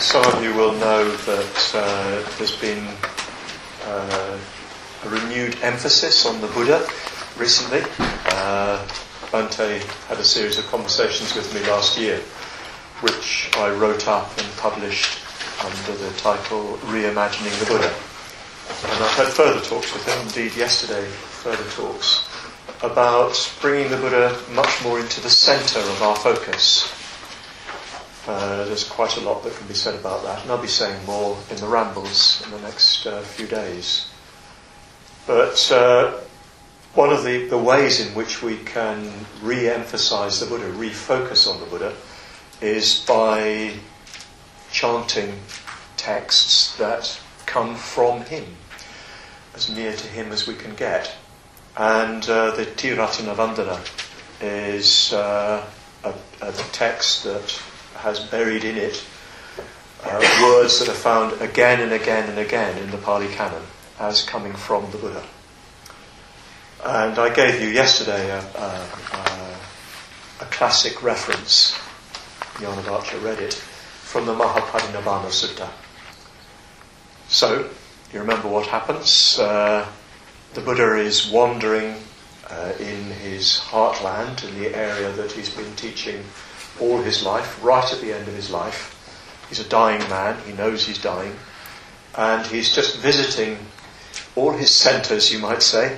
Some of you will know that there's been a renewed emphasis on the Buddha recently. Bhante had a series of conversations with me last year, which I wrote up and published under the title Reimagining the Buddha. And I've had further talks with him, indeed yesterday, further talks, about bringing the Buddha much more into the centre of our focus. There's quite a lot that can be said about that, and I'll be saying more in the rambles in the next few days. But one of the ways in which we can re-emphasise the Buddha, refocus on the Buddha, is by chanting texts that come from him, as near to him as we can get. And the Triratana Vandana is a text that has buried in it words that are found again and again and again in the Pali Canon as coming from the Buddha. And I gave you yesterday a classic reference, Yanavacha read it, from the Mahaparinibbana Sutta. So, you remember what happens? The Buddha is wandering in his heartland, in the area that he's been teaching all his life, right at the end of his life. He's a dying man, he knows he's dying, and he's just visiting all his centres, you might say,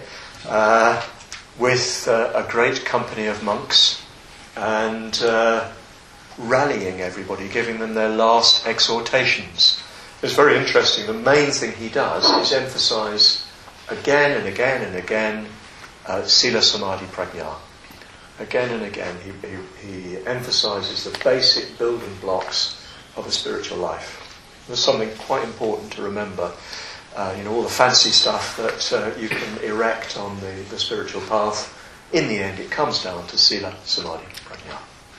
with a great company of monks, and rallying everybody, giving them their last exhortations. It's very interesting. The main thing he does is emphasise again and again and again Sila Samadhi Prajna. Again and again he emphasises the basic building blocks of a spiritual life. There's something quite important to remember. All the fancy stuff that you can erect on the spiritual path, in the end it comes down to Sila Samadhi Prajna.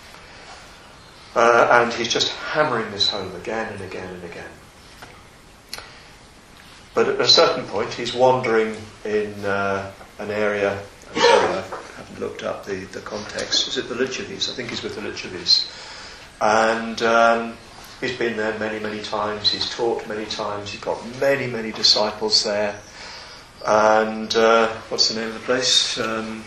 And he's just hammering this home again and again and again. But at a certain point he's wandering in an area. I'm sorry, I haven't looked up the context. Is it the Lichavis? I think he's with the Lichavis. And he's been there many, many times. He's taught many times. He's got many, many disciples there. And what's the name of the place?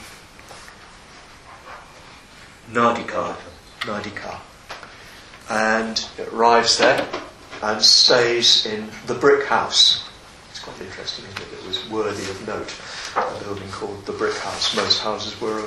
Nadika. And arrives there and stays in the brick house. It's quite interesting, isn't it? It was worthy of note. A building called the Brick House. Most houses were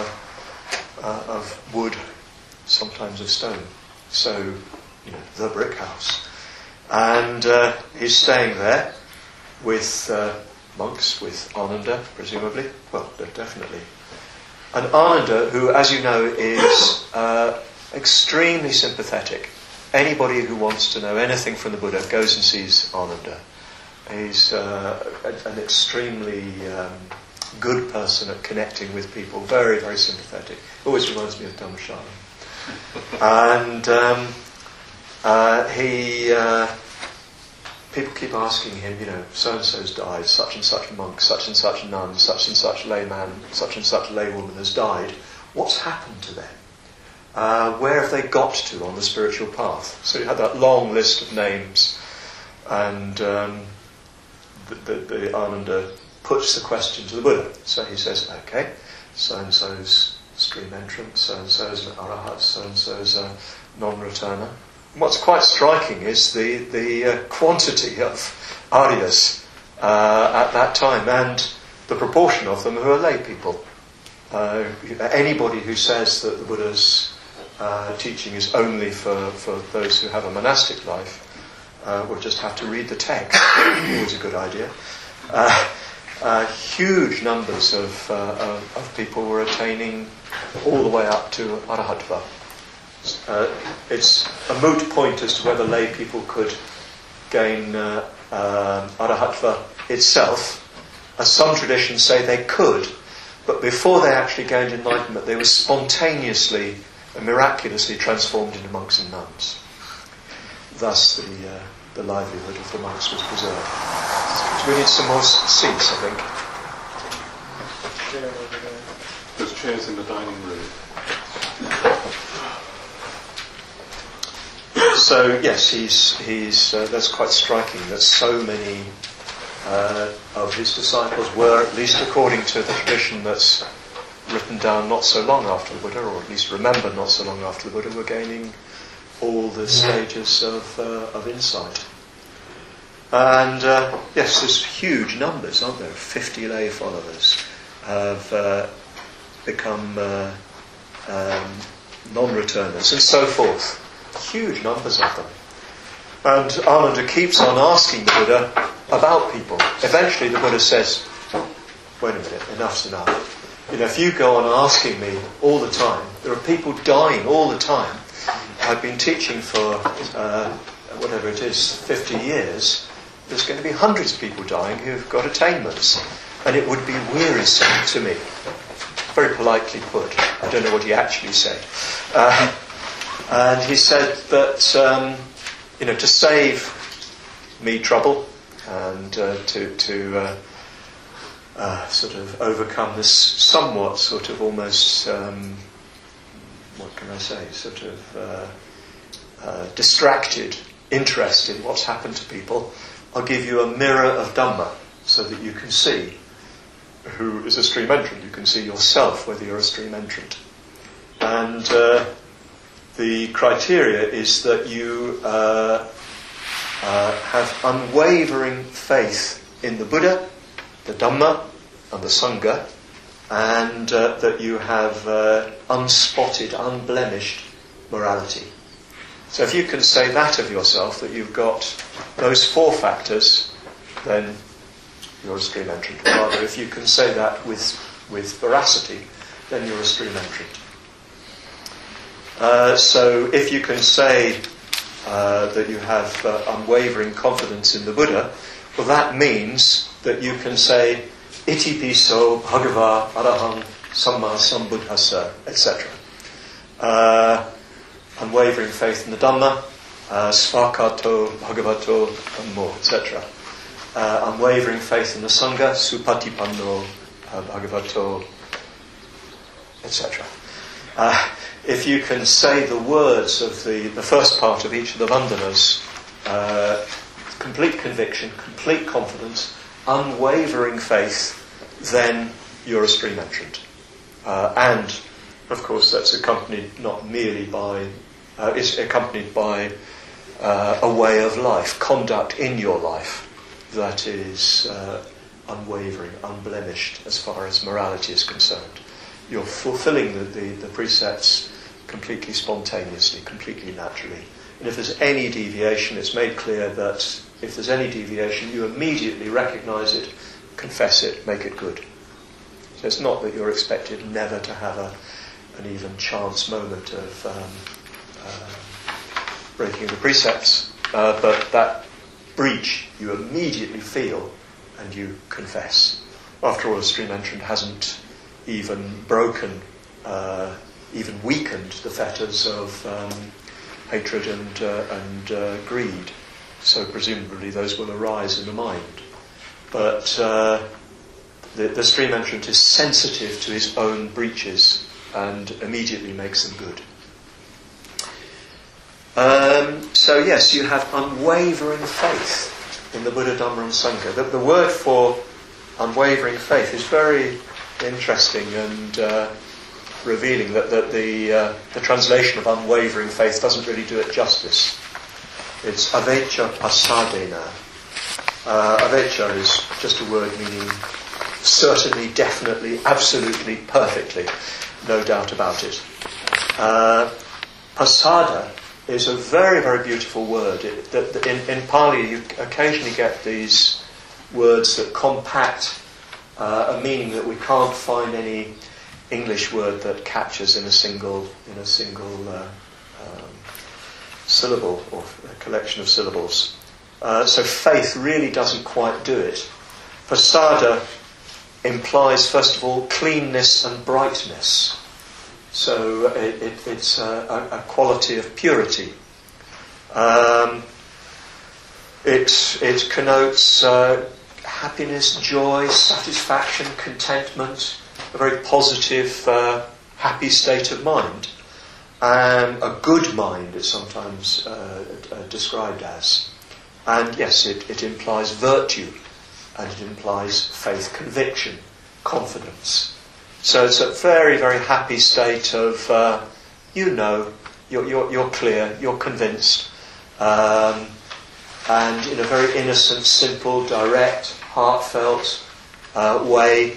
of wood, sometimes of stone. So, the Brick House. And he's staying there with monks, with Ananda, presumably. Well, definitely. And Ananda, who, as you know, is extremely sympathetic. Anybody who wants to know anything from the Buddha goes and sees Ananda. He's an extremely good person at connecting with people, very, very sympathetic. Always reminds me of Dhammashala. And people keep asking him, so-and-so's died, such and such monk, such and such nun, such and such layman, such and such laywoman has died. What's happened to them? Where have they got to on the spiritual path? So you had that long list of names, and the Ananda puts the question to the Buddha. So he says, okay, so-and-so's stream entrance, so-and-so's an arahat, so-and-so's a non-returner. And what's quite striking is the quantity of Aryas at that time, and the proportion of them who are lay people. Anybody who says that the Buddha's teaching is only for those who have a monastic life will just have to read the text. Always a good idea. Huge numbers of people were attaining all the way up to Arahatva. It's a moot point as to whether lay people could gain Arahatva itself. As some traditions say they could, but before they actually gained enlightenment, they were spontaneously and miraculously transformed into monks and nuns. Thus the livelihood of the monks was preserved. So we need some more seats, I think. There's chairs in the dining room. So yes, he's that's quite striking that so many of his disciples were, at least according to the tradition that's written down not so long after the Buddha, or at least remembered not so long after the Buddha, were gaining all the stages of insight. And yes, there's huge numbers, aren't there? 50 lay followers have become non-returners, and so forth. Huge numbers of them. And Ananda keeps on asking the Buddha about people. Eventually the Buddha says, wait a minute, enough's enough. If you go on asking me all the time, there are people dying all the time. I've been teaching for, whatever it is, 50 years. There's going to be hundreds of people dying who've got attainments. And it would be wearisome to me. Very politely put. I don't know what he actually said. And he said that, to save me trouble and to sort of overcome this somewhat sort of almost, what can I say, sort of distracted interest in what's happened to people, I'll give you a mirror of Dhamma so that you can see who is a stream entrant. You can see yourself whether you're a stream entrant. And the criteria is that you have unwavering faith in the Buddha, the Dhamma, and the Sangha, and that you have unspotted, unblemished morality. So if you can say that of yourself, that you've got those four factors, then you're a stream entrant. Or rather, if you can say that with veracity, then you're a stream entrant. So if you can say that you have unwavering confidence in the Buddha, well, that means that you can say Iti piso bhagava arahang samma sambuddhassa, etc. Unwavering faith in the Dhamma, svakato bhagavato dhammo, etc. Unwavering faith in the Sangha, supatipanno bhagavato, etc. If you can say the words of the first part of each of the vandanas, complete conviction, complete confidence, unwavering faith, then you're a stream entrant. And, of course, that's accompanied not merely by, it's accompanied by a way of life, conduct in your life that is unwavering, unblemished as far as morality is concerned. You're fulfilling the precepts completely spontaneously, completely naturally. And if there's any deviation, it's made clear that if there's any deviation, you immediately recognise it, confess it, make it good. So it's not that you're expected never to have an even chance moment of breaking the precepts, but that breach you immediately feel and you confess. After all, a stream entrant hasn't even broken, even weakened the fetters of hatred and greed. So presumably those will arise in the mind. But the stream entrant is sensitive to his own breaches and immediately makes them good. So yes, you have unwavering faith in the Buddha, Dhamma and Sangha. The word for unwavering faith is very interesting and revealing that the translation of unwavering faith doesn't really do it justice. It's avecca passadena. Avecca is just a word meaning certainly, definitely, absolutely, perfectly, no doubt about it. Pasada is a very, very beautiful word. In Pali you occasionally get these words that compact a meaning that we can't find any English word that captures in a single syllable or a collection of syllables. So faith really doesn't quite do it. Pasada implies, first of all, cleanness and brightness. So it's a quality of purity. It connotes happiness, joy, satisfaction, contentment, a very positive, happy state of mind. a good mind, it's sometimes described as. And yes, it implies virtue, and it implies faith, conviction, confidence. So it's a very, very happy state of, you're clear, you're convinced, and in a very innocent, simple, direct, heartfelt way.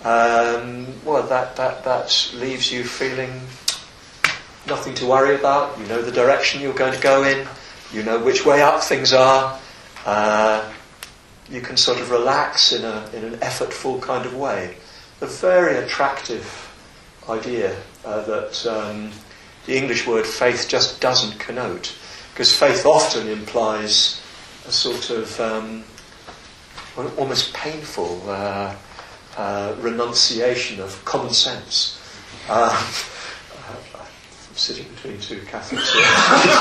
That leaves you feeling nothing to worry about. You know the direction you're going to go in. You know which way up things are. You can sort of relax in an effortful kind of way. A very attractive idea that the English word faith just doesn't connote, because faith often implies a sort of almost painful renunciation of common sense. I'm sitting between two Catholics here.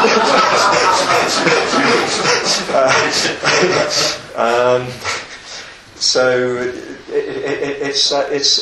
So it's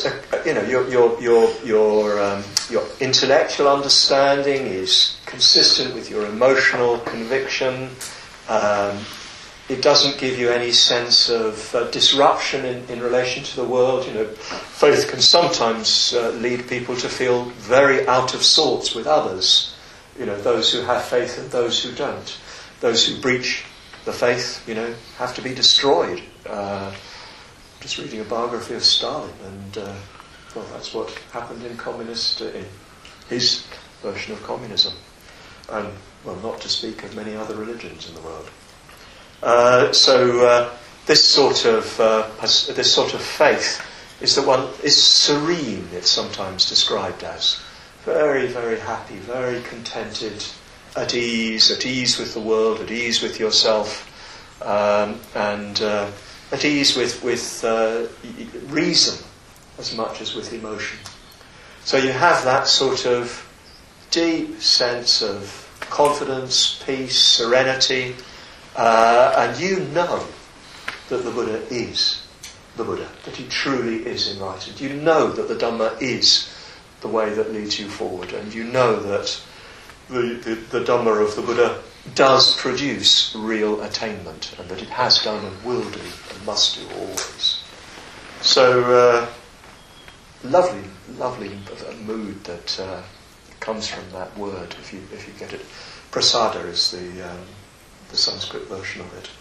your intellectual understanding is consistent with your emotional conviction. It doesn't give you any sense of disruption in relation to the world. Faith can sometimes lead people to feel very out of sorts with others. Those who have faith and those who don't. Those who breach the faith, have to be destroyed. Just reading a biography of Stalin, and that's what happened in his version of communism, and not to speak of many other religions in the world. This sort of faith is the one is serene. It's sometimes described as very, very happy, very contented, at ease with the world, at ease with yourself, and at ease with reason as much as with emotion. So you have that sort of deep sense of confidence, peace, serenity, and you know that the Buddha is the Buddha, that he truly is enlightened. You know that the Dhamma is the way that leads you forward, and you know that the Dhamma of the Buddha does produce real attainment, and that it has done and will do and must do always. So lovely mood that comes from that word, if you get it. Prasada is the Sanskrit version of it.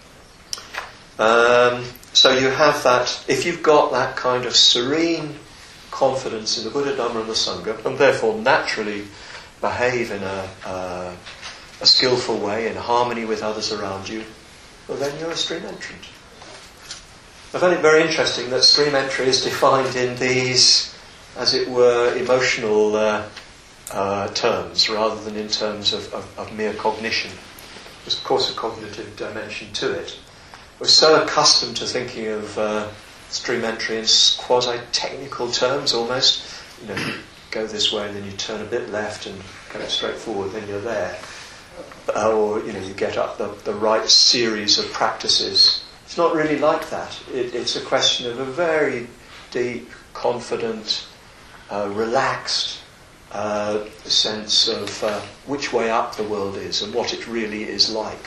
So you have that, if you've got that kind of serene confidence in the Buddha, Dhamma and the Sangha, and therefore naturally behave in a skillful way, in harmony with others around you, well then you're a stream entrant. I find it very interesting that stream entry is defined in these, as it were, emotional terms, rather than in terms of mere cognition. There's of course a cognitive dimension to it. We're so accustomed to thinking of stream entry in quasi-technical terms almost. You go this way and then you turn a bit left and go straight forward, then you're there. Or, you get up the right series of practices. It's not really like that. It's a question of a very deep, confident, relaxed sense of which way up the world is and what it really is like.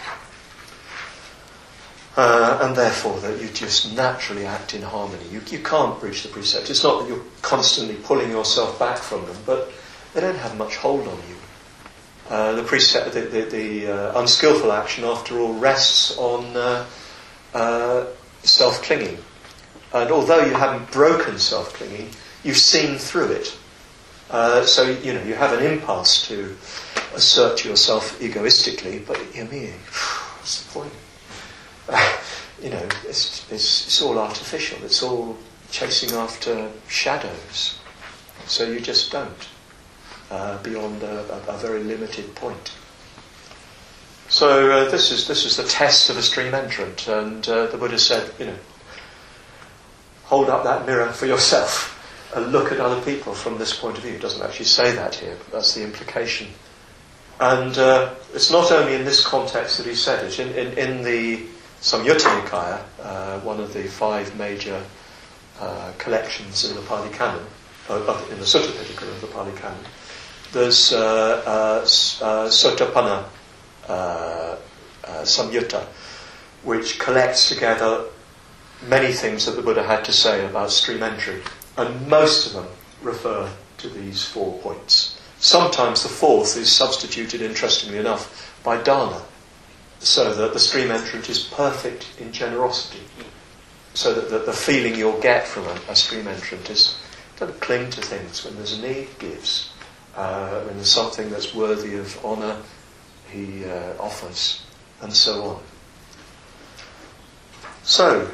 And therefore that you just naturally act in harmony. You can't breach the precepts. It's not that you're constantly pulling yourself back from them, but they don't have much hold on you. The precept, the unskillful action, after all, rests on self-clinging. And although you haven't broken self-clinging, you've seen through it. So you have an impulse to assert yourself egoistically, but what's the point? It's all artificial. It's all chasing after shadows. So you just don't. Beyond a very limited point. So this is the test of a stream entrant, and the Buddha said, hold up that mirror for yourself and look at other people from this point of view. It doesn't actually say that here, but that's the implication. And it's not only in this context that he said it. In the Samyutta Nikaya, one of the 5 major collections in the Pali Canon, in the Sutta Pitaka of the Pali Canon, there's Sotapanna Samyutta, which collects together many things that the Buddha had to say about stream entry, and most of them refer to these 4 points. Sometimes the fourth is substituted, interestingly enough, by dana, so that the stream entrant is perfect in generosity, so that the feeling you'll get from a stream entrant is don't cling to things. When there's a need, gives. When there's something that's worthy of honour, he offers, and so on. So,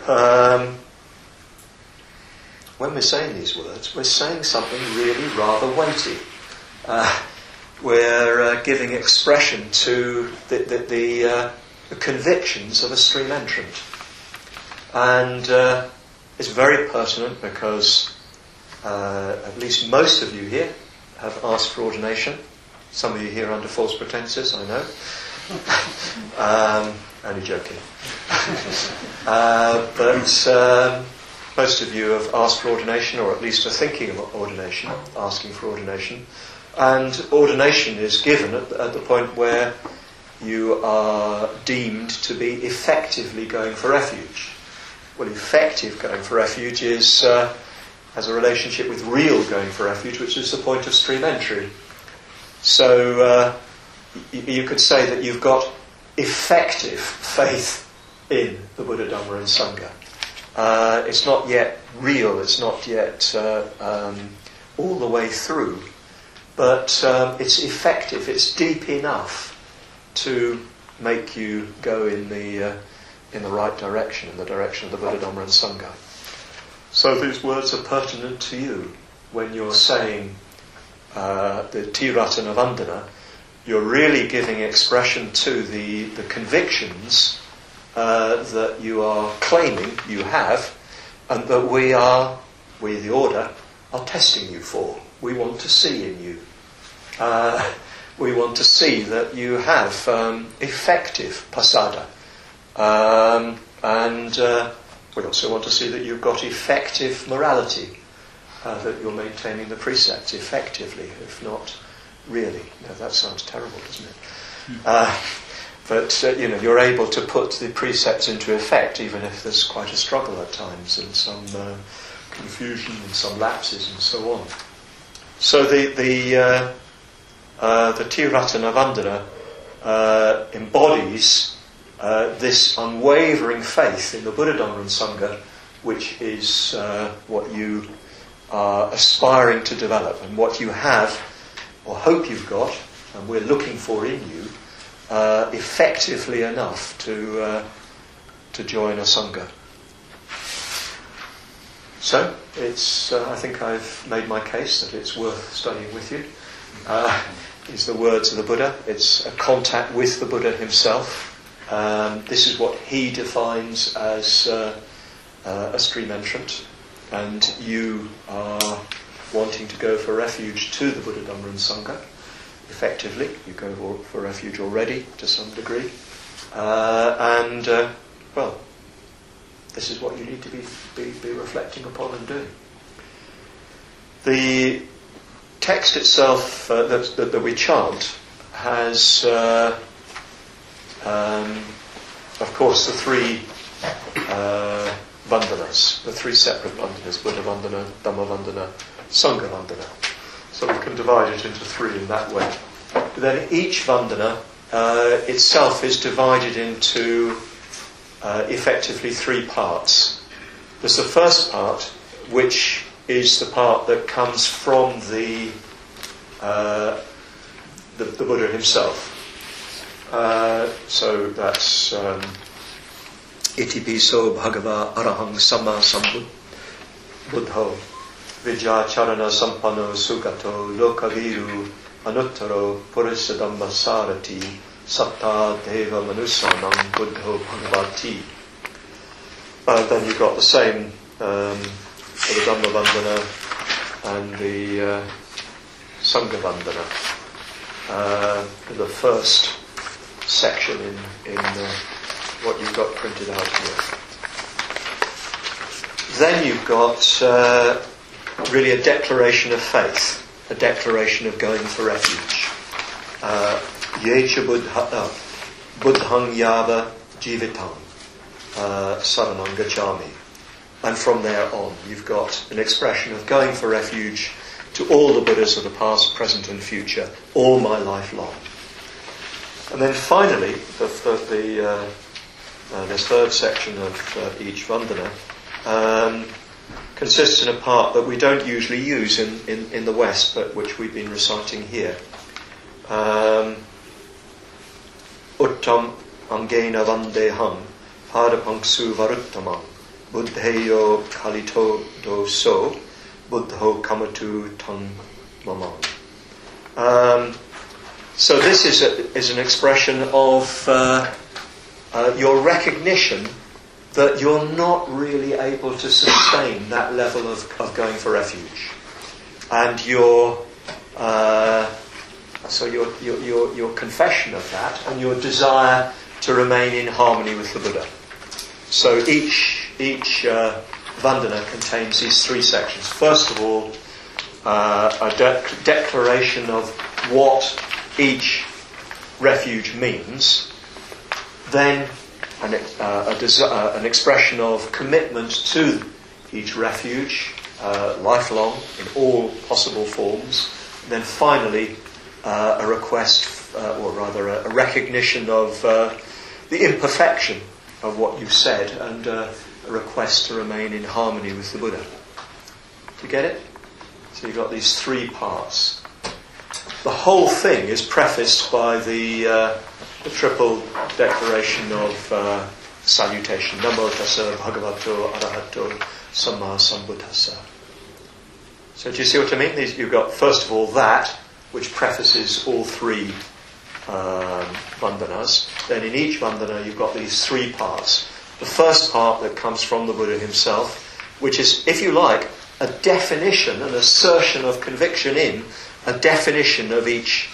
when we're saying these words, we're saying something really rather weighty. We're giving expression to the convictions of a stream entrant. And it's very pertinent because at least most of you here have asked for ordination. Some of you here under false pretenses, I know. Only joking. But most of you have asked for ordination, or at least are thinking of ordination, asking for ordination. And ordination is given at the point where you are deemed to be effectively going for refuge. Well, effective going for refuge has a relationship with real going for refuge, which is the point of stream entry. So you could say that you've got effective faith in the Buddha, Dhamma and Sangha. It's not yet real, it's not yet all the way through, but it's effective, it's deep enough to make you go in the right direction, in the direction of the Buddha, Dhamma and Sangha. So these words are pertinent to you when you're saying the Tiratana Vandana. You're really giving expression to the convictions that you are claiming you have, and that we, the order, are testing you for. We want to see in you. We want to see that you have effective pasada. And we also want to see that you've got effective morality, that you're maintaining the precepts effectively, if not really. No, that sounds terrible, doesn't it? But you're able to put the precepts into effect, even if there's quite a struggle at times, and some confusion, and some lapses, and so on. So the Tiratana Vandana embodies this unwavering faith in the Buddha, Dhamma and Sangha, which is what you are aspiring to develop, and what you have, or hope you've got, and we're looking for in you, effectively enough to join a Sangha. So, it's I think I've made my case that it's worth studying with you. It's the words of the Buddha. It's a contact with the Buddha himself. This is what he defines as a stream entrant, and you are wanting to go for refuge to the Buddha, Dhamma and Sangha. Effectively, you go for refuge already to some degree, well, this is what you need to be reflecting upon and doing. The text itself that we chant has, of course, the three vandanas, the three separate vandanas: Buddha Vandana, Dhamma Vandana, Sangha Vandana. So we can divide it into three in that way. But then each vandana itself is divided into effectively three parts. There's the first part, which is the part that comes from the Buddha himself. So that's Itipiso Bhagava Arahang Sama Sambuddho Vijja Charana Sampano Sugato Lokaviru Anuttaro Purisa Dhamma Sarati Satta Deva Manusanam Buddho Bhagavati. Then you've got the same for the Dhamma Vandana and the Sangha Vandana. The first section in what you've got printed out here. Then you've got really a declaration of faith. a declaration of going for refuge. Yecha buddhang yava jivitang saranam gacchami. And from there on, you've got an expression of going for refuge to all the Buddhas of the past, present and future, all my life long. And then finally, the third section of each Vandana consists in a part that we don't usually use in the West, but which we've been reciting here. Uttam angena vandeham padapangsu varuttamam buddheyo kalito doso buddho kamatu tang mamam. So this is an expression of your recognition that you're not really able to sustain that level of going for refuge, and your confession of that and your desire to remain in harmony with the Buddha. So each Vandana contains these three sections. First of all, a declaration of what each refuge means. Then an expression of commitment to each refuge, lifelong, in all possible forms. And then finally, a request, or rather a recognition of the imperfection of what you've said, and a request to remain in harmony with the Buddha. Do you get it? So you've got these three parts. The whole thing is prefaced by the triple declaration of salutation. Namo tassa bhagavato arahato samma sambuddhassa. So do you see what I mean? You've got, first of all, that, which prefaces all three vandanas. Then in each vandana you've got these three parts. The first part that comes from the Buddha himself, which is, if you like, a definition, an assertion of conviction in a definition of each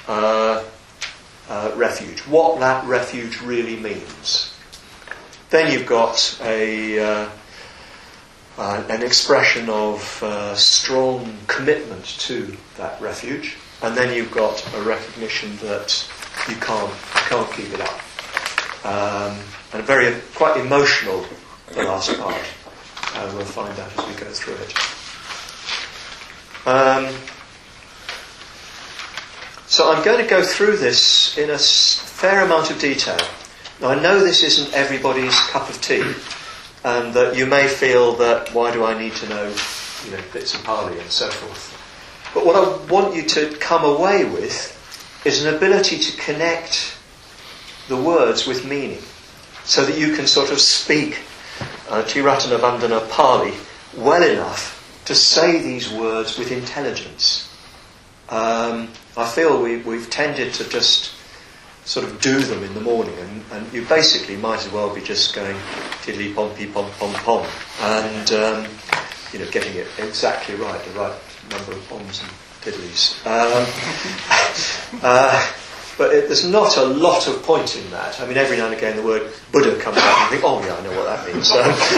refuge, what that refuge really means. Then you've got an expression of strong commitment to that refuge, and then you've got a recognition that you can't keep it up, and quite emotional, the last part. We'll find out as we go through it. So I'm going to go through this in a fair amount of detail. Now I know this isn't everybody's cup of tea, and that you may feel that why do I need to know, bits of Pali and so forth. But what I want you to come away with is an ability to connect the words with meaning, so that you can sort of speak Tiratana Vandana Pali well enough to say these words with intelligence. I feel we've tended to just sort of do them in the morning, and you basically might as well be just going tiddly pompi pom pom pom, and getting it exactly right, the right number of poms and tiddlies. But there's not a lot of point in that. I mean, every now and again the word Buddha comes up and you think, oh yeah, I know what that means.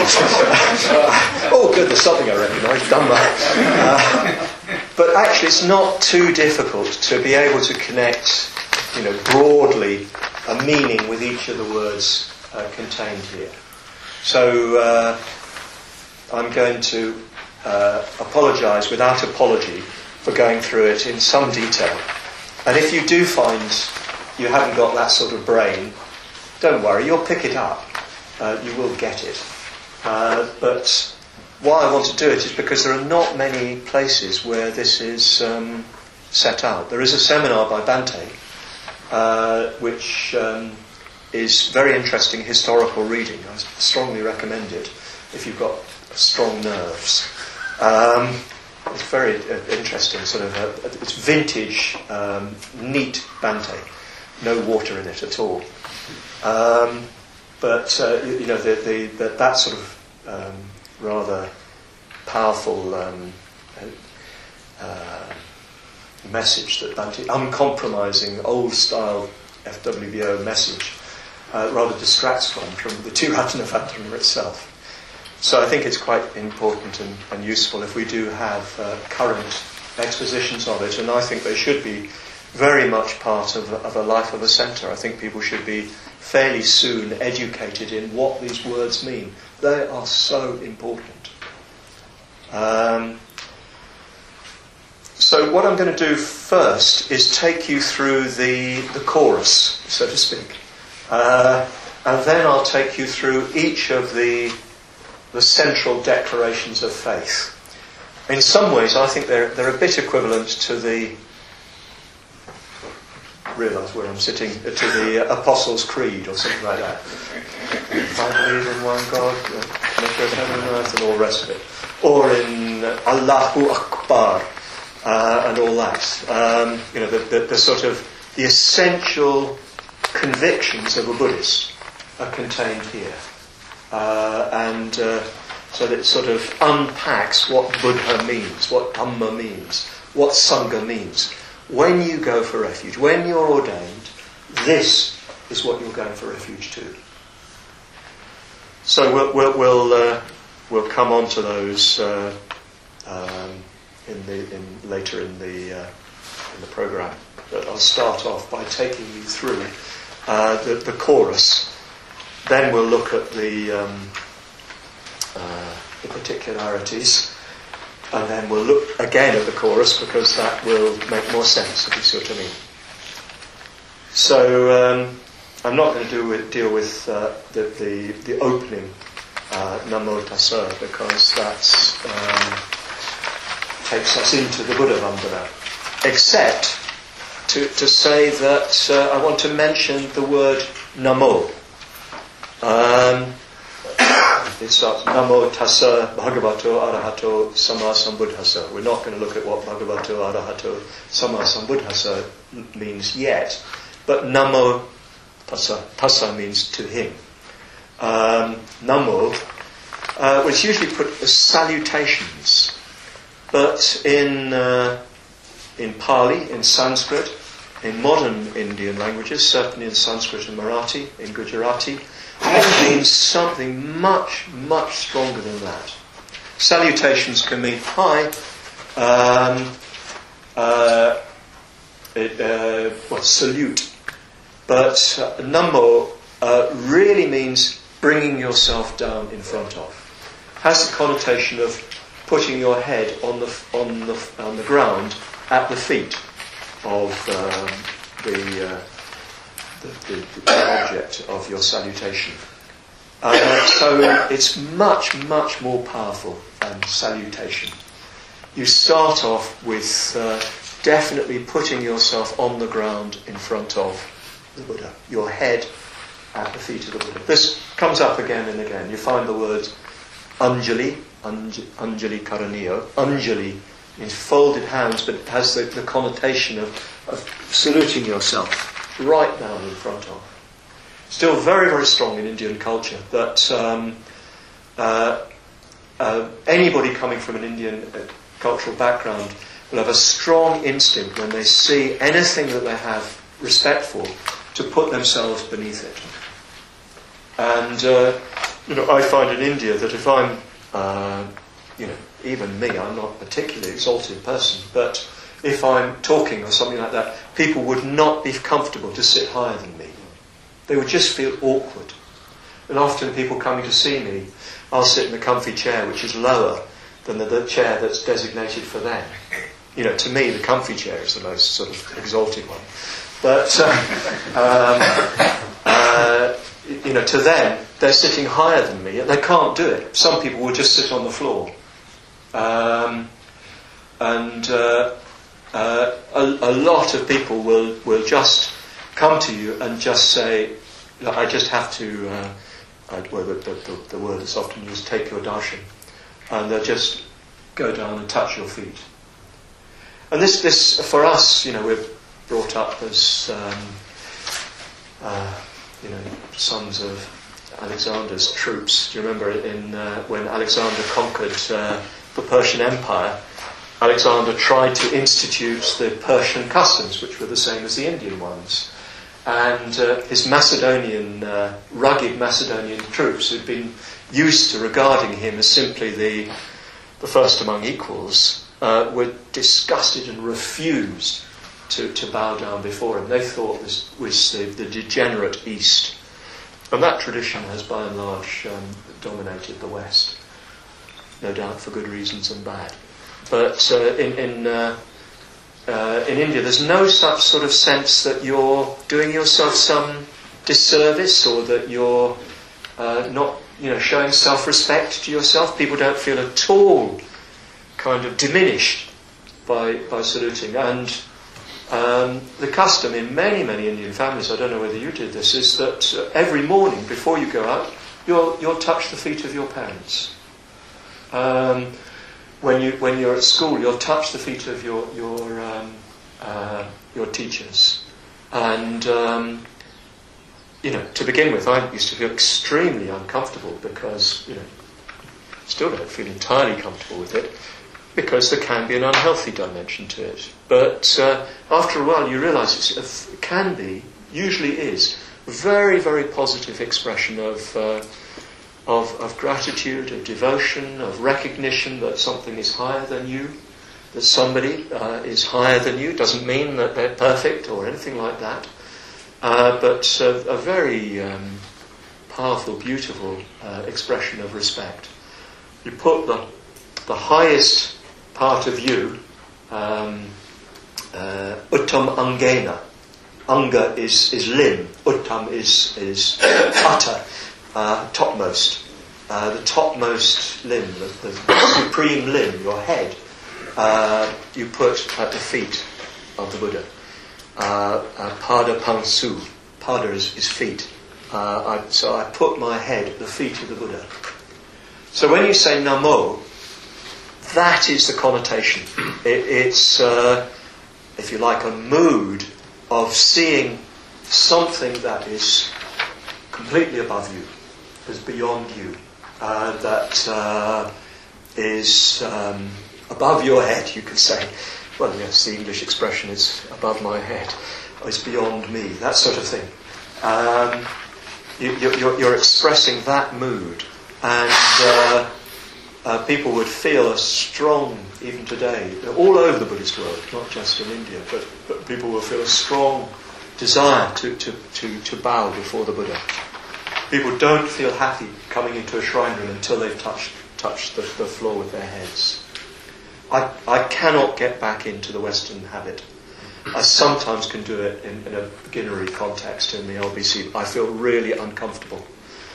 Oh good, there's something I recognise, Dhamma. But actually it's not too difficult to be able to connect, broadly a meaning with each of the words contained here. So I'm going to apologise without apology for going through it in some detail. And if you do find you haven't got that sort of brain, don't worry, you'll pick it up. You will get it. But why I want to do it is because there are not many places where this is set out. There is a seminar by Bhante, which is very interesting historical reading. I strongly recommend it if you've got strong nerves. It's very interesting, it's vintage, neat Bhante, no water in it at all. But that sort of rather powerful message that Bhante, uncompromising, old-style FWBO message, rather distracts from the Tiratana Vandana itself. So I think it's quite important and useful if we do have current expositions of it, and I think they should be very much part of a life of a centre. I think people should be fairly soon educated in what these words mean. They are so important. So what I'm going to do first is take you through the chorus, so to speak. And then I'll take you through each of the central declarations of faith. In some ways, I think they're a bit equivalent to the... realise where I'm sitting, to the Apostles' Creed or something like that. I believe in one God, maker of heaven and earth, and all the rest of it. Or in Allahu Akbar, and all that. The sort of the essential convictions of a Buddhist are contained here. So that it sort of unpacks what Buddha means, what Dhamma means, what Sangha means. When you go for refuge, when you're ordained, this is what you're going for refuge to. So we'll come on to those later in the programme. But I'll start off by taking you through the chorus. Then we'll look at the particularities, and then we'll look again at the chorus, because that will make more sense, if you see what I mean. So I'm not going to deal with the opening Namo Tassa, because that takes us into the Buddha Vandana, except to say that I want to mention the word Namo. It starts Namo Tassa Bhagavato Arahato Sama Sambuddhassa. We're not going to look at what Bhagavato Arahato Sama Sambuddhassa means yet, but Namo Tassa means to him. Namo was usually put as salutations, but in Pali, in Sanskrit, in modern Indian languages, certainly in Sanskrit and Marathi, in Gujarati, it means something much, much stronger than that. Salutations can mean hi, salute, but Namo really means bringing yourself down in front of. Has the connotation of putting your head on the ground at the feet of the object of your salutation. So it's much, much more powerful than salutation. You start off with definitely putting yourself on the ground in front of the Buddha, your head at the feet of the Buddha. This comes up again and again. You find the word Anjali, Anjali Karaniyo. Anjali means folded hands, but it has the connotation of saluting yourself right down in front of. Still very, very strong in Indian culture, but anybody coming from an Indian cultural background will have a strong instinct when they see anything that they have respect for to put themselves beneath it. And I find in India that if I'm even me, I'm not a particularly exalted person, but if I'm talking or something like that, people would not be comfortable to sit higher than me. They would just feel awkward. And often people coming to see me, I'll sit in a comfy chair which is lower than the chair that's designated for them. To me, the comfy chair is the most sort of exalted one. But, to them, they're sitting higher than me, and they can't do it. Some people will just sit on the floor. A lot of people will just come to you and just say, I just have to, the word that's often used, take your darshan. And they'll just go down and touch your feet. And this for us, we're brought up as, sons of Alexander's troops. Do you remember when Alexander conquered the Persian Empire? Alexander tried to institute the Persian customs, which were the same as the Indian ones. And his rugged Macedonian troops who'd been used to regarding him as simply the first among equals, were disgusted and refused to bow down before him. They thought this was the degenerate East. And that tradition has by and large dominated the West. No doubt for good reasons and bad. But in India there's no such sort of sense that you're doing yourself some disservice or that you're not showing self-respect to yourself. People don't feel at all kind of diminished by saluting. And the custom in many, many Indian families, I don't know whether you did this, is that every morning before you go out, you'll touch the feet of your parents. When you're at school, you'll touch the feet of your teachers. And to begin with, I used to feel extremely uncomfortable because still don't feel entirely comfortable with it, because there can be an unhealthy dimension to it. But after a while you realise it can be, usually is, a very, very positive expression of gratitude, of devotion, of recognition that something is higher than you, that somebody is higher than you. Doesn't mean that they're perfect or anything like that, but a very powerful, beautiful expression of respect. You put the highest part of you, Uttam Angena. Anga is limb. Uttam is utter, topmost. The topmost limb, the supreme limb, your head, you put at the feet of the Buddha. Pada Pangsu. Pada is feet. So I put my head at the feet of the Buddha. So when you say Namo, that is the connotation. It's, if you like, a mood of seeing something that is completely above you, is beyond you, that is above your head, you could say. Well, yes, the English expression is above my head, or is beyond me, that sort of thing. You're expressing that mood, and people would feel a strong, even today, all over the Buddhist world, not just in India, but people will feel a strong desire to bow before the Buddha. People don't feel happy coming into a shrine room until they've touched the floor with their heads. I cannot get back into the Western habit. I sometimes can do it in a beginnery context in the LBC. I feel really uncomfortable.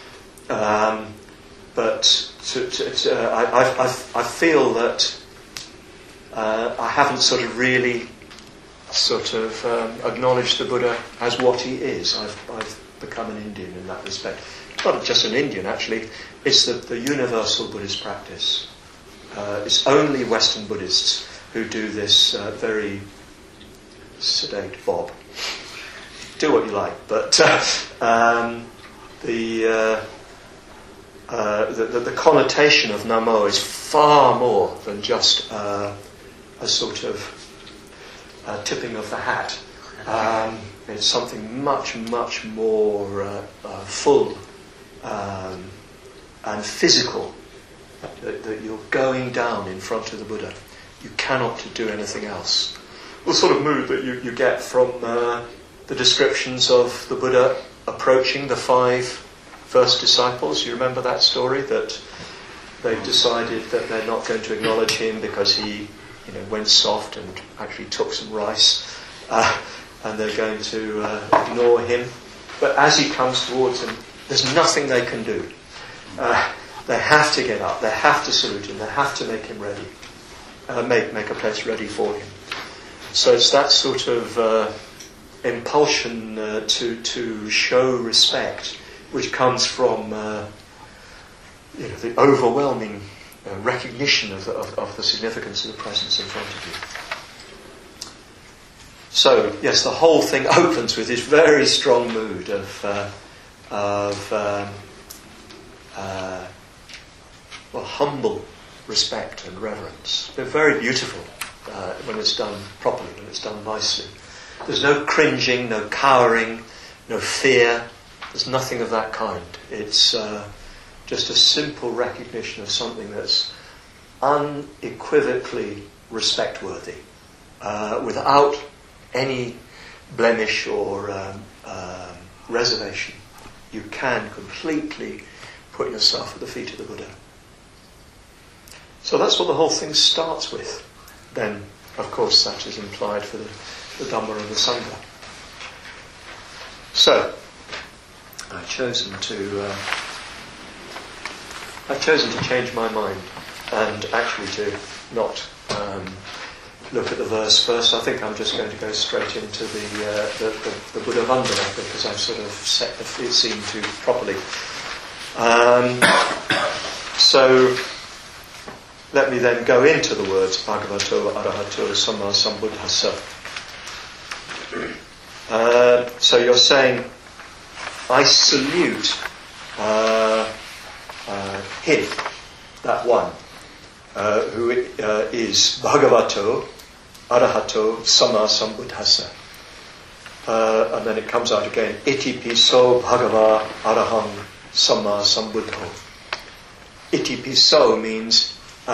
But I feel that I haven't sort of really acknowledged the Buddha as what he is. I've become an Indian in that respect. Not just an Indian, actually. It's the universal Buddhist practice. It's only Western Buddhists who do this very sedate bob. Do what you like, but the connotation of Namo is far more than just a sort of tipping of the hat. It's something much, much more full and physical, that you're going down in front of the Buddha. You cannot do anything else. The sort of mood that you get from the descriptions of the Buddha approaching the 5 first disciples. You remember that story, that they've decided that they're not going to acknowledge him because he went soft and actually took some rice, and they're going to ignore him. But as he comes towards them, there's nothing they can do. They have to get up, they have to salute him, they have to make him ready, make a place ready for him. So it's that sort of impulsion to show respect, which comes from the overwhelming recognition of the significance of the presence in front of you. So yes, the whole thing opens with this very strong mood of humble respect and reverence. They're very beautiful when it's done properly, when it's done nicely. There's no cringing, no cowering, no fear. There's nothing of that kind. It's just a simple recognition of something that's unequivocally respect-worthy, without any blemish or reservation. You can completely put yourself at the feet of the Buddha. So that's what the whole thing starts with. Then, of course, that is implied for the Dhamma and the Sangha. So, I've chosen to change my mind and actually to not look at the verse first. I think I'm just going to go straight into the Buddha Vandana, because I've sort of set the scene too properly. So let me then go into the words Bhagavato Arahato Samma Sambuddhassa. So you're saying, I salute him, that one, who is Bhagavato Arahato Samma Sambuddhassa. And then it comes out again, Iti piso Bhagava Arahang Samma Sambuddho. Iti piso means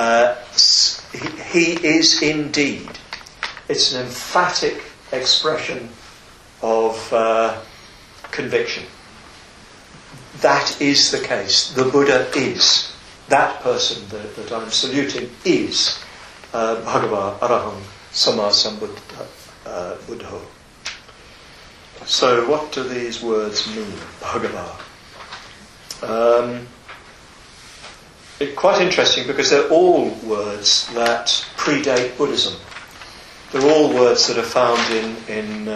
he is indeed. It's an emphatic expression of conviction. That is the case. The Buddha is. That person that I'm saluting is Bhagava Arahang Samma Sambuddho. So what do these words mean, Bhagava? It's quite interesting because they're all words that predate Buddhism. They're all words that are found in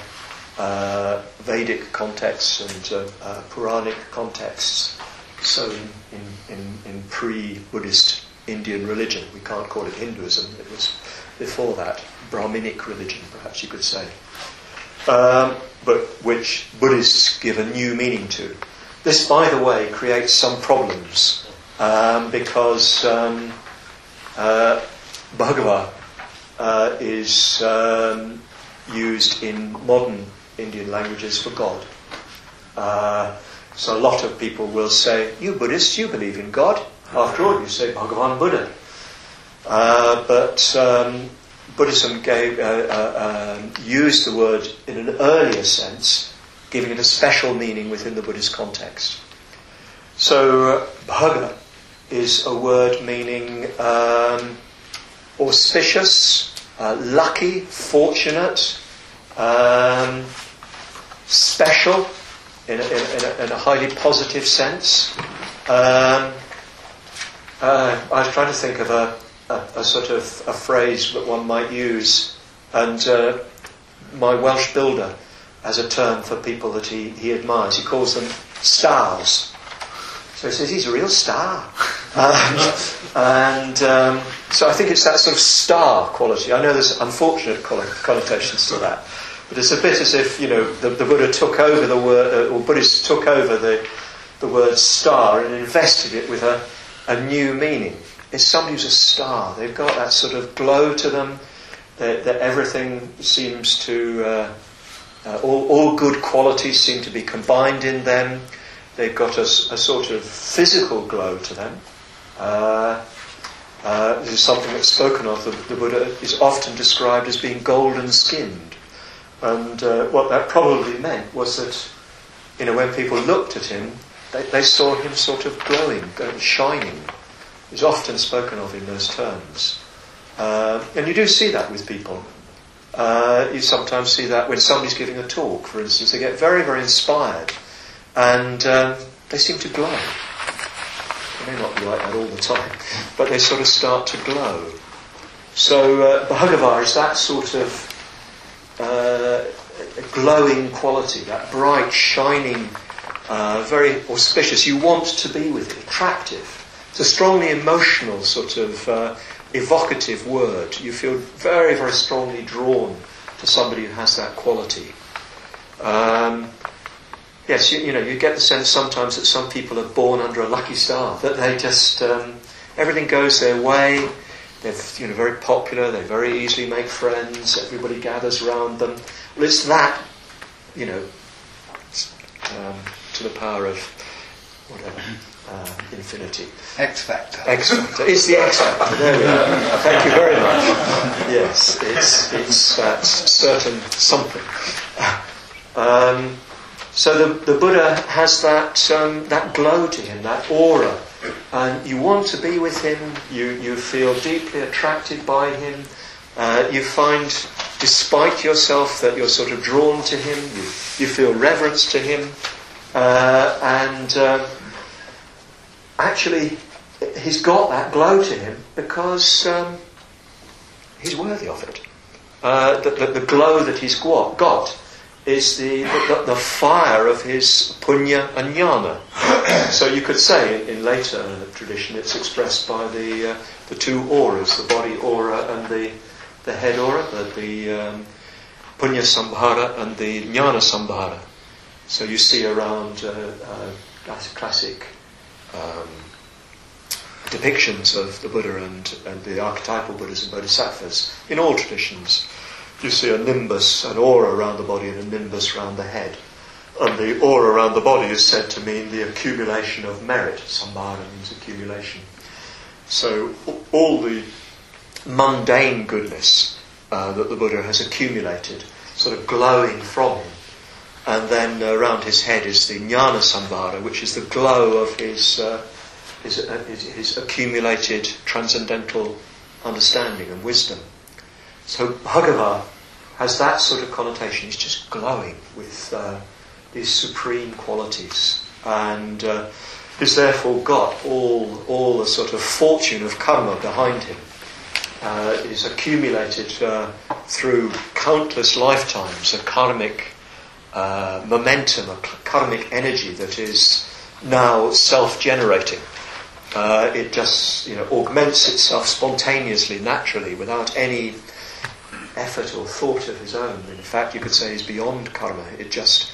Vedic contexts and Puranic contexts. So in pre-Buddhist Indian religion, we can't call it Hinduism, it was before that, Brahminic religion, perhaps you could say. But which Buddhists give a new meaning to. This, by the way, creates some problems because Bhagava is used in modern Indian languages for God. So a lot of people will say, you Buddhists, you believe in God. After all, you say Bhagavan Buddha. But Buddhism used the word in an earlier sense, giving it a special meaning within the Buddhist context. So Bhaga is a word meaning auspicious, lucky, fortunate, special, in a highly positive sense. I was trying to think of a sort of a phrase that one might use, and my Welsh builder has a term for people that he admires. He calls them stars. So he says he's a real star. So I think it's that sort of star quality. I know there's unfortunate connotations to that, but it's a bit as if, the Buddha took over the word, or Buddhists took over the word star and invested it with a new meaning. It's somebody who's a star. They've got that sort of glow to them, that everything seems to, all good qualities seem to be combined in them. They've got a sort of physical glow to them. This is something that's spoken of. The Buddha is often described as being golden-skinned. And what that probably meant was that, when people looked at him, they saw him sort of glowing, shining. He's often spoken of in those terms. And you do see that with people. You sometimes see that when somebody's giving a talk, for instance. They get very, very inspired. And they seem to glow. They may not be like that all the time, but they sort of start to glow. So Bhagava is that sort of glowing quality, that bright, shining, very auspicious. You want to be with it, attractive. It's a strongly emotional sort of evocative word. You feel very, very strongly drawn to somebody who has that quality. Yes, you get the sense sometimes that some people are born under a lucky star, that they just, everything goes their way. They're very popular, they very easily make friends, everybody gathers around them. Well, it's that, to the power of whatever, infinity. X Factor. X Factor. It's the X Factor. There we are. Thank you very much. Yes, it's that certain something. So the Buddha has that glow to him, that aura, and you want to be with him. You feel deeply attracted by him. You find, despite yourself, that you're sort of drawn to him. You feel reverence to him, and actually, he's got that glow to him because he's worthy of it. The glow that he's got is the fire of his punya and jnana. So you could say, in later tradition, it's expressed by the two auras, the body aura and the head aura, the punya sambhara and the jnana sambhara. So you see around classic depictions of the Buddha and the archetypal Buddhas and Bodhisattvas in all traditions. You see a nimbus, an aura around the body and a nimbus around the head. And the aura around the body is said to mean the accumulation of merit. Sambhara means accumulation. So all the mundane goodness that the Buddha has accumulated, sort of glowing from him. And then around his head is the jnana sambhara, which is the glow of his accumulated transcendental understanding and wisdom. So Bhagava has that sort of connotation. He's just glowing with these supreme qualities, and he's therefore got all the sort of fortune of karma behind him. Is accumulated through countless lifetimes, a karmic momentum, a karmic energy that is now self-generating. It just augments itself spontaneously, naturally, without any effort or thought of his own. In fact, you could say he's beyond karma. It just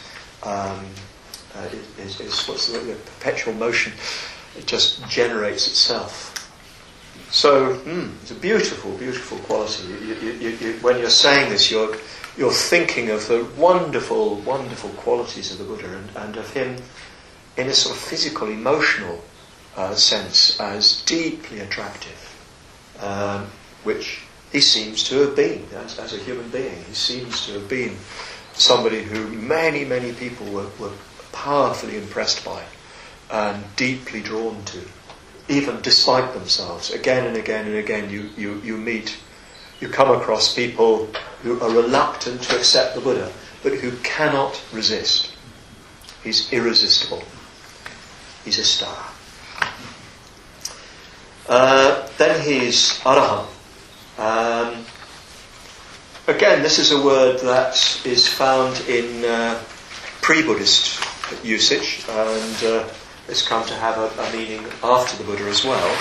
is what's the perpetual motion. It just generates itself. So it's a beautiful, beautiful quality. You, when you're saying this, you're thinking of the wonderful, wonderful qualities of the Buddha and of him in a sort of physical, emotional sense as deeply attractive, which he seems to have been as a human being. He seems to have been somebody who many, many people were powerfully impressed by and deeply drawn to, even despite themselves. Again and again and again you come across people who are reluctant to accept the Buddha, but who cannot resist. He's irresistible. He's a star. Then he's Arahant. Again, this is a word that is found in pre-Buddhist usage, and it's come to have a meaning after the Buddha as well.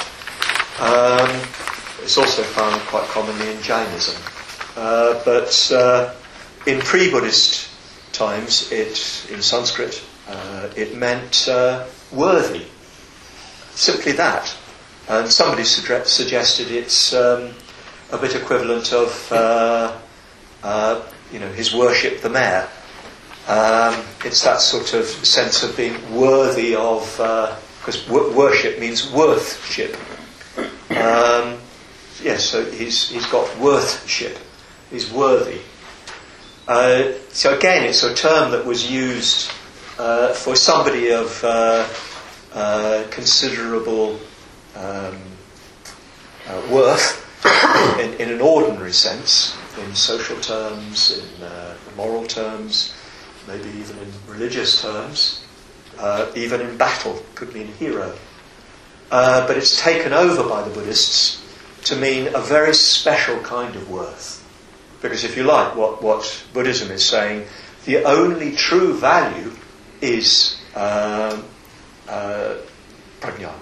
It's also found quite commonly in Jainism. But in pre-Buddhist times, in Sanskrit, it meant worthy. Simply that. And somebody suggested it's a bit equivalent of, his worship the mayor. It's that sort of sense of being worthy of, because worship means worthship. So he's got worthship. He's worthy. So again, it's a term that was used for somebody of considerable worth in an ordinary sense, in social terms, in moral terms, maybe even in religious terms, even in battle, could mean hero. But it's taken over by the Buddhists to mean a very special kind of worth. Because if you like, what Buddhism is saying, the only true value is prajna,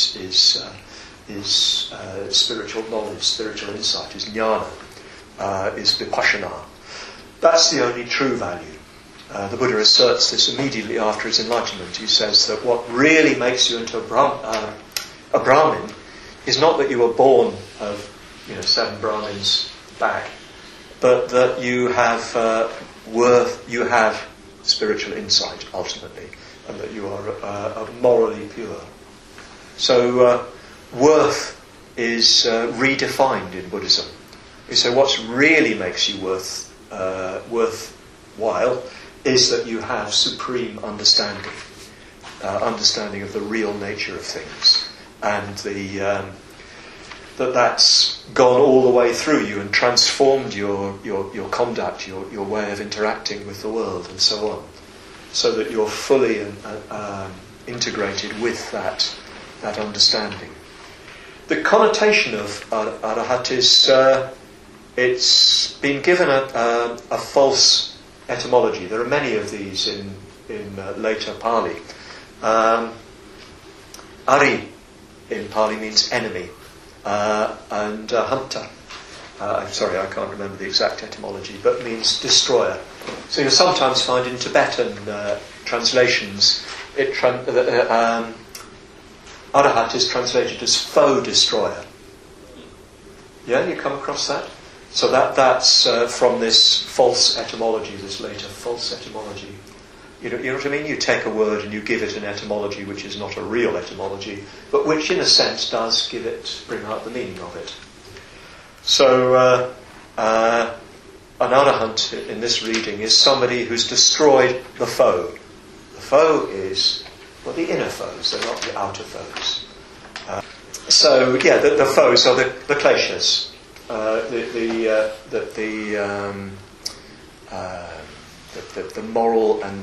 is spiritual knowledge, spiritual insight, is jnana, is vipassana. That's the only true value. The Buddha asserts this immediately after his enlightenment. He says that what really makes you into a Brahmin is not that you were born of 7 Brahmins back, but that you have you have spiritual insight ultimately, and that you are morally pure. So worth is redefined in Buddhism. You say what really makes you worthwhile is that you have supreme understanding of the real nature of things, and that's gone all the way through you and transformed your conduct, your way of interacting with the world, and so on, so that you're fully integrated with that understanding. The connotation of arahat is it's been given a false etymology. There are many of these in later Pali. Ari in Pali means enemy, and hanta, I'm sorry, I can't remember the exact etymology, but means destroyer. So you'll sometimes find in Tibetan translations, arahat is translated as foe destroyer. Yeah, you come across that? So that's from this false etymology, this later false etymology. You know what I mean? You take a word and you give it an etymology which is not a real etymology, but which in a sense does bring out the meaning of it. So an arahant in this reading is somebody who's destroyed the foe. The foe is, well, the inner foes, they're not the outer foes. The foes are the kleshas. The moral and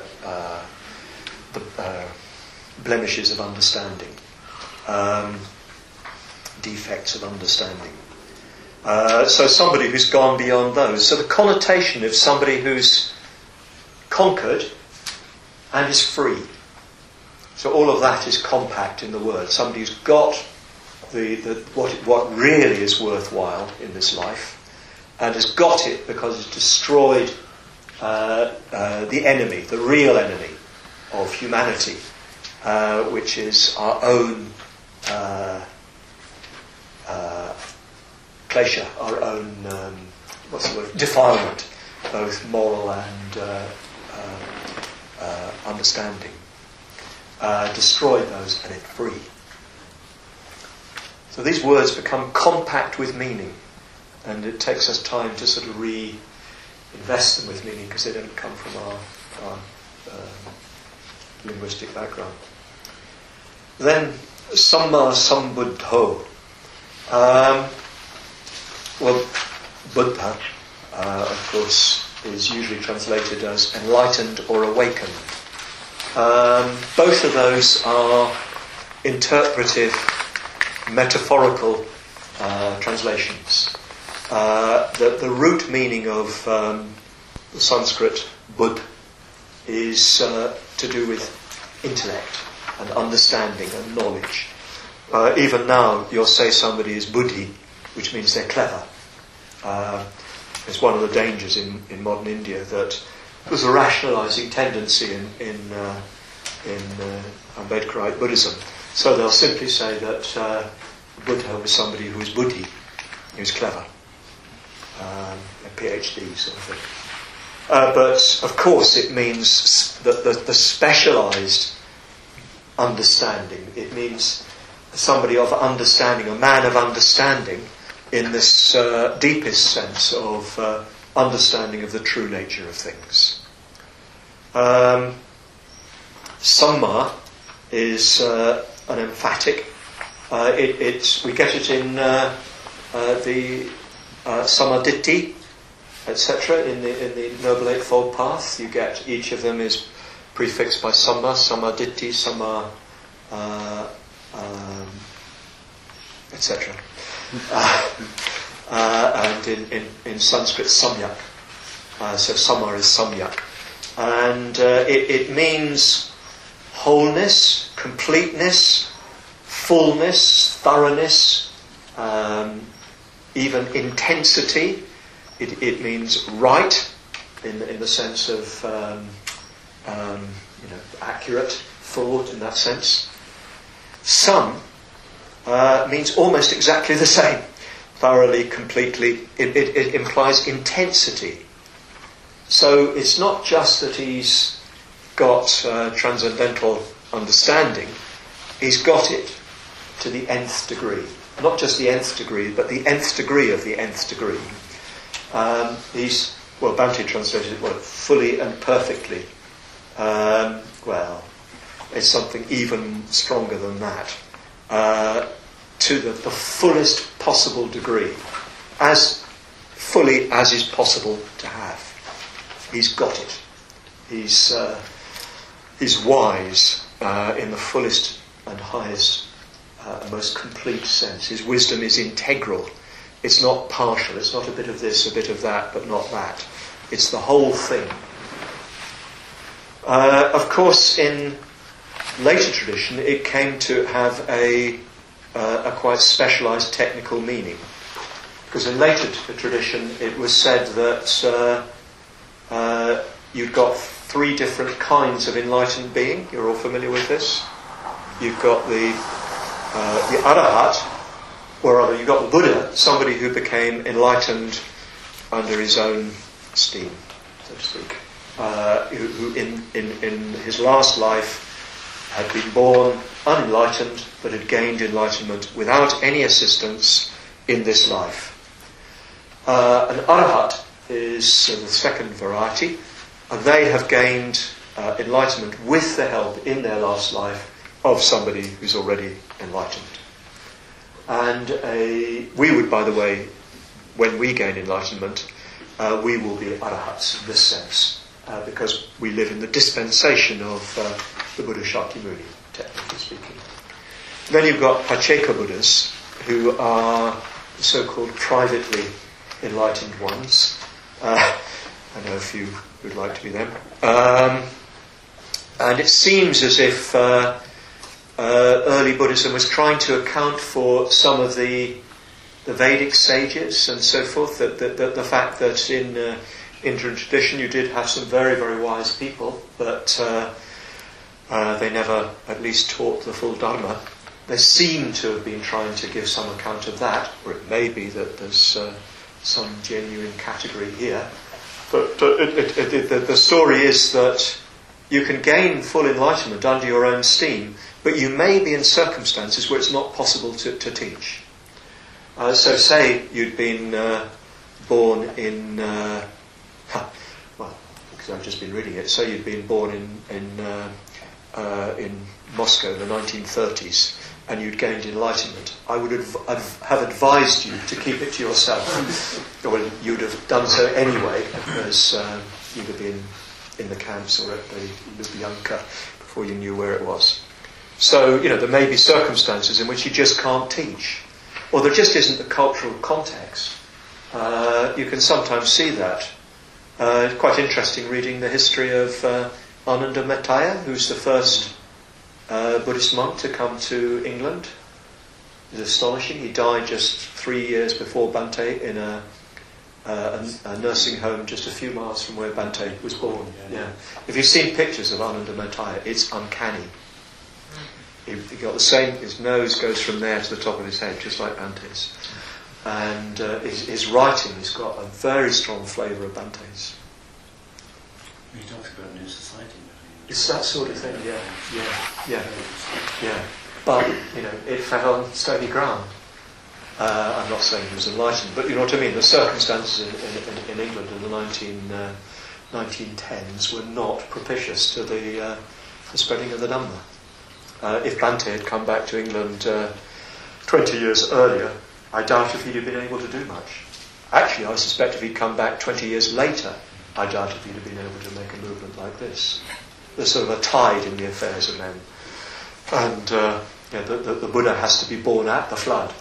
the blemishes of understanding, defects of understanding. So somebody who's gone beyond those. So the connotation of somebody who's conquered and is free. So all of that is compact in the word. Somebody who's got what really is worthwhile in this life, and has got it because it's destroyed the enemy, the real enemy of humanity, which is our own klesha, our own defilement, both moral and understanding. Destroyed those and it's free. So these words become compact with meaning, and it takes us time to sort of invest them with meaning because they don't come from our linguistic background. Then Samma Sambuddho. Buddha, of course, is usually translated as enlightened or awakened. Both of those are interpretive, metaphorical translations. The root meaning of the Sanskrit Buddh is to do with intellect and understanding and knowledge. Even now, you'll say somebody is buddhi, which means they're clever. It's one of the dangers in modern India that there's a rationalising tendency in Ambedkarite Buddhism. So they'll simply say that Buddha was somebody who was buddhi, who's clever. A PhD sort of thing. But of course it means that the specialised understanding. It means somebody of understanding, a man of understanding in this deepest sense of understanding of the true nature of things. Samma is an emphatic. We get it in the Samaditthi, etc. In the Noble Eightfold Path. You get each of them is prefixed by Samma, Samaditthi, Samma, etc. And in Sanskrit, Samyak. So Samma is Samyak. And it means wholeness, completeness, fullness, thoroughness, even intensity. It means right in the sense of accurate thought in that sense. Some means almost exactly the same. Thoroughly, completely. It implies intensity. So it's not just that he's got transcendental understanding, he's got it to the nth degree. Not just the nth degree, but the nth degree of the nth degree. Bhante translated it, fully and perfectly. It's something even stronger than that. To the fullest possible degree. As fully as is possible to have. He's got it. He's wise in the fullest and highest, most complete sense. His wisdom is integral. It's not partial. It's not a bit of this, a bit of that, but not that. It's the whole thing. Of course, in later tradition, it came to have a quite specialised technical meaning. Because in later tradition, it was said that you've got 3 different kinds of enlightened being. You're all familiar with this. You've got the Arahat, or rather, you've got the Buddha, somebody who became enlightened under his own steam, so to speak, who in his last life had been born unenlightened, but had gained enlightenment without any assistance in this life. An Arahat is the second variety, and they have gained enlightenment with the help in their last life of somebody who's already enlightened. And we would, by the way, when we gain enlightenment, we will be Arahats in this sense, because we live in the dispensation of the Buddha Shakyamuni, technically speaking. Then you've got Pacceka Buddhas, who are so-called privately enlightened ones. I know a few would like to be them. And it seems as if early Buddhism was trying to account for some of the Vedic sages and so forth, the fact that in Indian tradition you did have some very, very wise people, but they never at least taught the full Dharma. They seem to have been trying to give some account of that, or it may be that there's some genuine category here. But the story is that you can gain full enlightenment under your own steam, but you may be in circumstances where it's not possible to teach. So say you'd been born in... because I've just been reading it. Say you'd been born in Moscow in the 1930s, and you'd gained enlightenment. I would have advised you to keep it to yourself. Well, you'd have done so anyway, because you'd have been in the camps or at the Lubyanka before you knew where it was. So, there may be circumstances in which you just can't teach, or there just isn't a cultural context. You can sometimes see that. It's quite interesting reading the history of Ananda Mettaya, who's the first Buddhist monk to come to England. It's astonishing. He died just 3 years before Bhante in a nursing home just a few miles from where Bhante was born. Yeah. If you've seen pictures of Ananda Mettaya, it's uncanny. He got the same. His nose goes from there to the top of his head, just like Bhante's. And his writing has got a very strong flavour of Bhante's. He talks about New Society. It's that sort of thing, yeah. But, it fell on stony ground. I'm not saying he was enlightened, but you know what I mean. The circumstances in England in the 1910s were not propitious to the spreading of the Dhamma. If Bhante had come back to England 20 years earlier, I doubt if he'd have been able to do much. Actually, I suspect if he'd come back 20 years later, I doubt if he'd have been able to make a movement like this. There's sort of a tide in the affairs of men. And the Buddha has to be born at the flood.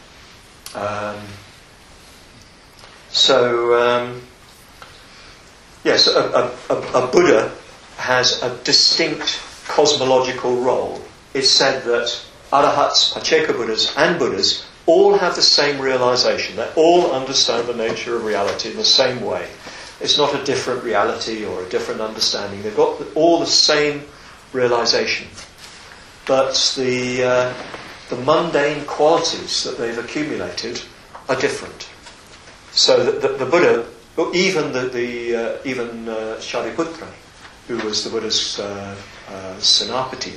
Yes, a Buddha has a distinct cosmological role. It's said that Arahats, Pacceka Buddhas and Buddhas all have the same realization. They all understand the nature of reality in the same way. It's not a different reality or a different understanding. They've got all the same realization. But the mundane qualities that they've accumulated are different. So the Buddha, even Shariputra, who was the Buddha's Senapati,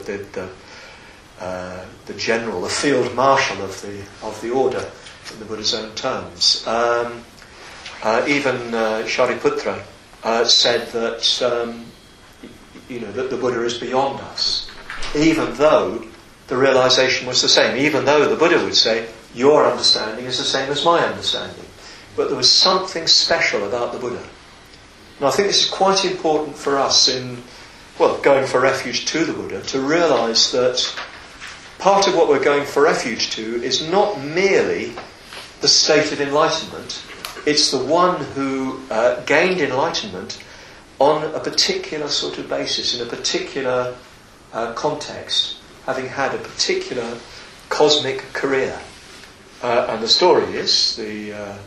the general, the field marshal of the order, in the Buddha's own terms. Even Shariputra said that that the Buddha is beyond us, even though the realization was the same. Even though the Buddha would say, your understanding is the same as my understanding. But there was something special about the Buddha. And I think this is quite important for us in, going for refuge to the Buddha, to realise that part of what we're going for refuge to is not merely the state of enlightenment. It's the one who gained enlightenment on a particular sort of basis, in a particular context, having had a particular cosmic career. And the story is, the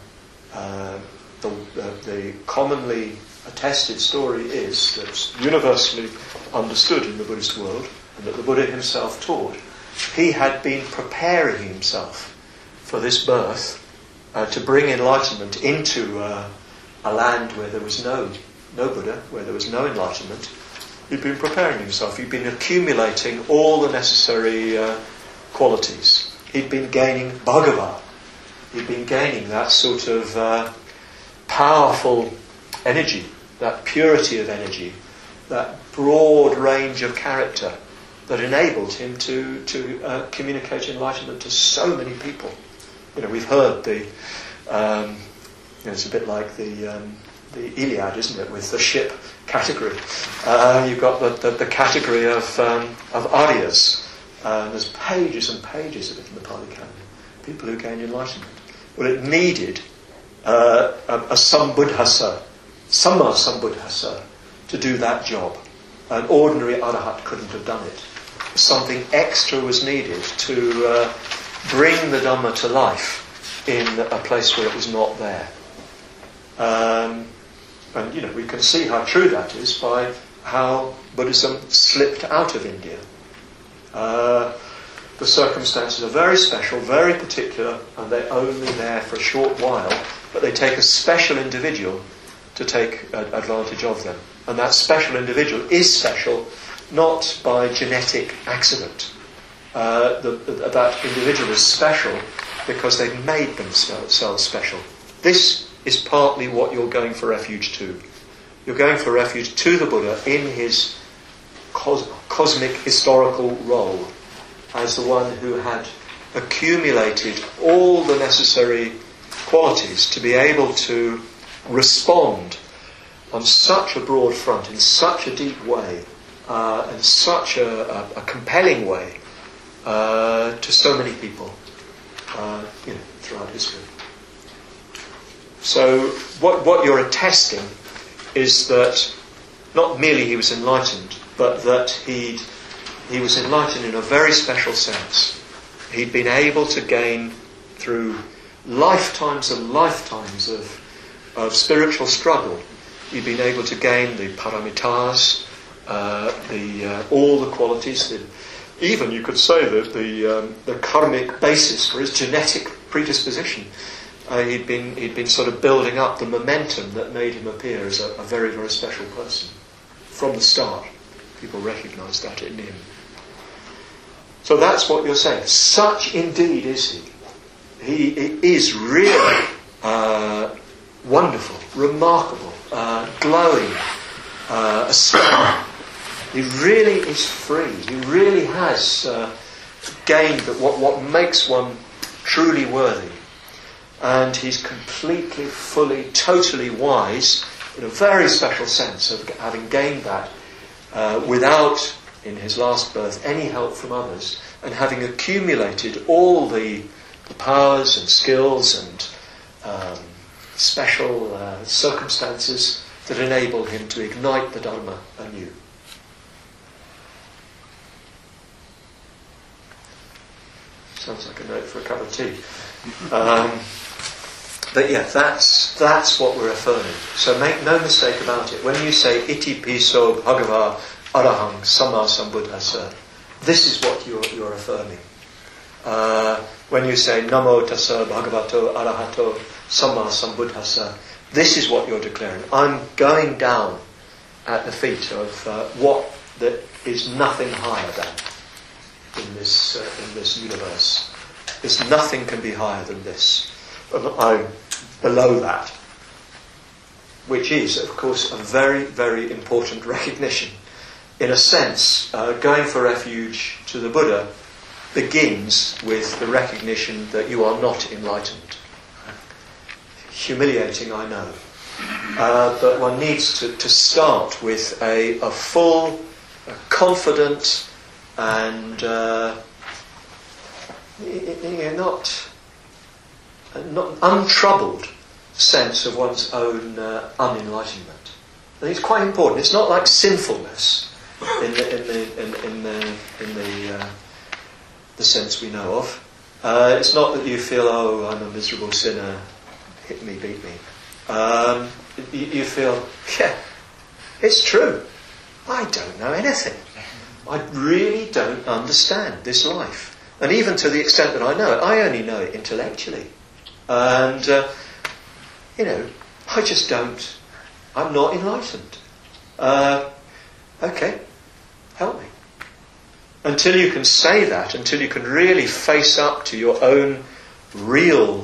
commonly attested story is, that's universally understood in the Buddhist world, and that the Buddha himself taught, he had been preparing himself for this birth to bring enlightenment into a land where there was no Buddha, where there was no enlightenment. He'd been preparing himself. He'd been accumulating all the necessary qualities. He'd been gaining bhagava. He'd been gaining that sort of powerful energy, that purity of energy, that broad range of character that enabled him to communicate enlightenment to so many people. We've heard it's a bit like the Iliad, isn't it, with the ship category. You've got the category of Aryas. There's pages and pages of it in the Pali Canon. People who gain enlightenment. Well, it needed a Sambuddhasa, Samma Sambuddhasa, to do that job. An ordinary Arahat couldn't have done it. Something extra was needed to bring the Dhamma to life in a place where it was not there. And we can see how true that is by how Buddhism slipped out of India. The circumstances are very special, very particular, and they're only there for a short while, but they take a special individual to take advantage of them. And that special individual is special not by genetic accident. That individual is special because they've made themselves special. This is partly what you're going for refuge to. You're going for refuge to the Buddha in his cosmic historical role as the one who had accumulated all the necessary qualities to be able to respond on such a broad front, in such a deep way, in such a compelling way to so many people throughout history. So what you're attesting is that not merely he was enlightened, but that he was enlightened in a very special sense. He'd been able to gain, through lifetimes and lifetimes of spiritual struggle, he'd been able to gain the paramitas, all the qualities, even you could say that the karmic basis for his genetic predisposition. He'd been sort of building up the momentum that made him appear as a very, very special person. From the start, people recognised that in him. So that's what you're saying. Such indeed is he. He is really wonderful, remarkable, glowing, a star. He really is free. He really has gained what makes one truly worthy. And he's completely, fully, totally wise in a very special sense of having gained that without, in his last birth, any help from others, and having accumulated all the powers and skills and special circumstances that enable him to ignite the Dharma anew. Sounds like a note for a cup of tea. But yeah, that's what we're affirming. So make no mistake about it. When you say iti piso bhagava arahang samma sambuddhassa, this is what you're affirming. When you say namo tassa bhagavato arahato samma sambuddhassa, this is what you're declaring. I'm going down at the feet of what that is nothing higher than in this universe. There's nothing can be higher than this. I'm below that, which is, of course, a very, very important recognition. In a sense, going for refuge to the Buddha begins with the recognition that you are not enlightened. Humiliating, I know. But one needs to start with a full, confident, and not untroubled sense of one's own unenlightenment. I think it's quite important. It's not like sinfulness in the sense we know of. It's not that you feel, oh, I'm a miserable sinner, hit me, beat me. You feel, yeah, it's true. I don't know anything. I really don't understand this life. And even to the extent that I know it, I only know it intellectually. And, I just don't, I'm not enlightened. Okay, help me. Until you can say that, until you can really face up to your own real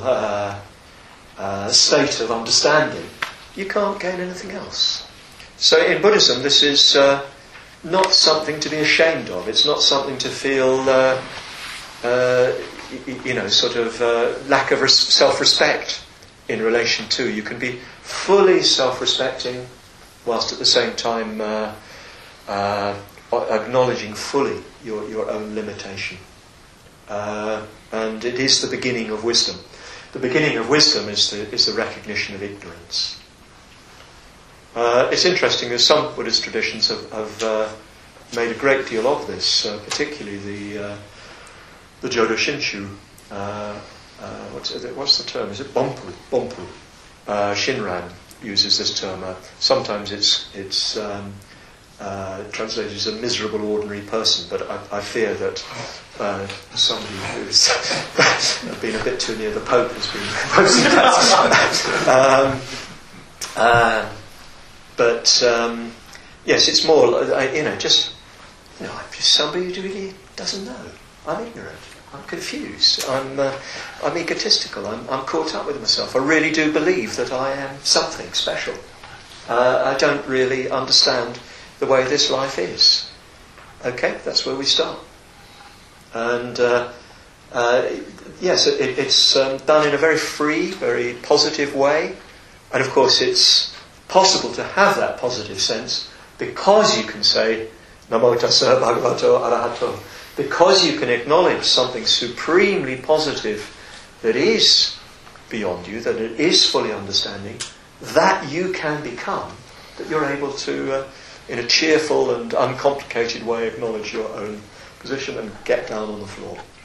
state of understanding, you can't gain anything else. So in Buddhism, this is not something to be ashamed of. It's not something to feel, lack of self-respect in relation to. You can be fully self-respecting whilst at the same time acknowledging fully your own limitation. And it is the beginning of wisdom. The beginning of wisdom is the recognition of ignorance. It's interesting, as some Buddhist traditions have made a great deal of this, particularly the Jodo Shinshu. What's the term? Is it Bompu? Bompu. Shinran uses this term. Sometimes it's translated as a miserable ordinary person, but I fear that somebody who's been a bit too near the Pope has been posting that. But yes, it's more, I'm just somebody who really doesn't know. I'm ignorant. I'm confused. I'm egotistical. I'm caught up with myself. I really do believe that I am something special. I don't really understand the way this life is. Okay, that's where we start. And yes, it's done in a very free, very positive way. And of course it's possible to have that positive sense because you can say Namo Tassa Bhagavato Arahato, because you can acknowledge something supremely positive that is beyond you, that it is fully understanding, that you can become, that you're able to in a cheerful and uncomplicated way acknowledge your own position and get down on the floor.